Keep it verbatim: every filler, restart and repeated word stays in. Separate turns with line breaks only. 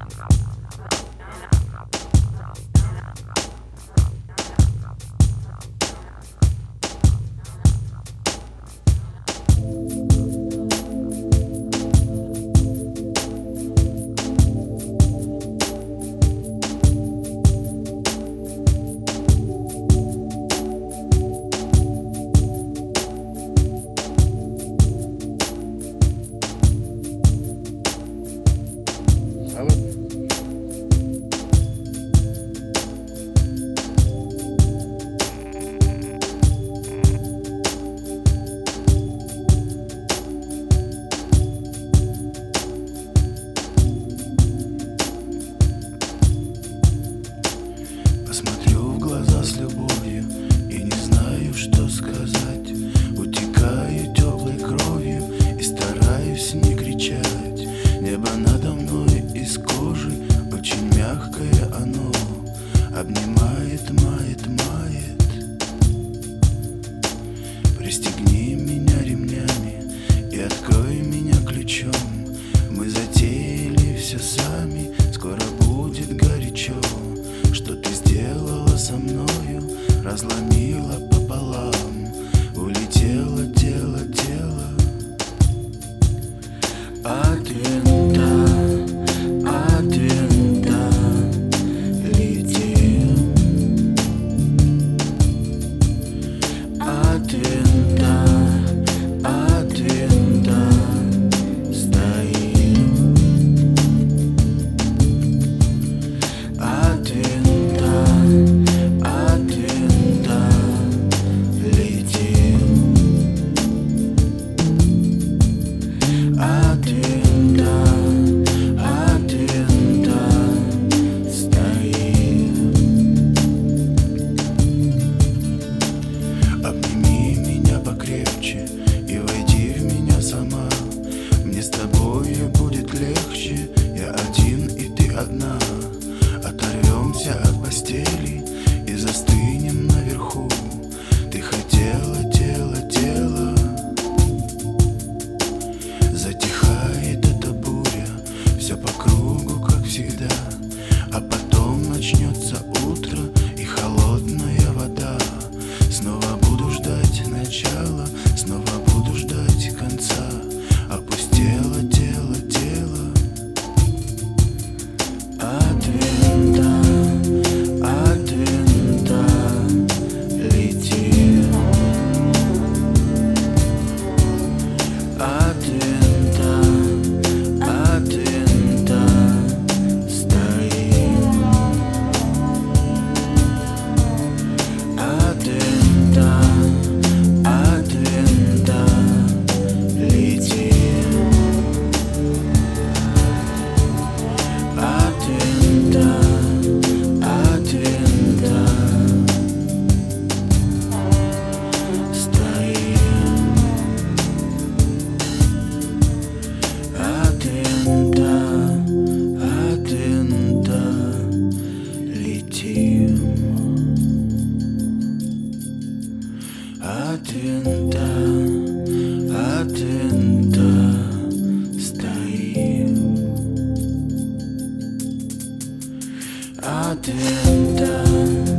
Смотрю в глаза с любовью и не знаю, что сказать. Утекаю теплой кровью и стараюсь не кричать. Небо надо мной из кожи, очень мягкое оно, обнимает, мает, мает. Пристегни меня ремнями и открой меня ключом. Мы затеяли все сами, скоро будет горячо. Что ты сделала со мною, разломила пополам, улетело тело, тело от винта, от винта летим, от винта, от винта стоим, от винта, от винта летим, от винта, от винта стоим. Обними меня покрепче и войди в меня сама. Мне с тобою будет легче, я один и ты одна. Оторвемся от постели и застынем наверху. Ты хотела тело, тело. Затихает эта буря, все по кругу, как всегда. А потом начнется утро и холодная вода. Снова буду ждать начала, снова буду ждать конца. Опустело тело, тело от винта, от винта летим, от винта, от винта стоим, от винта, от винта летим, от винта, от винта стоим, от винта, от винта летим, от винта, от винта стоим, от винта.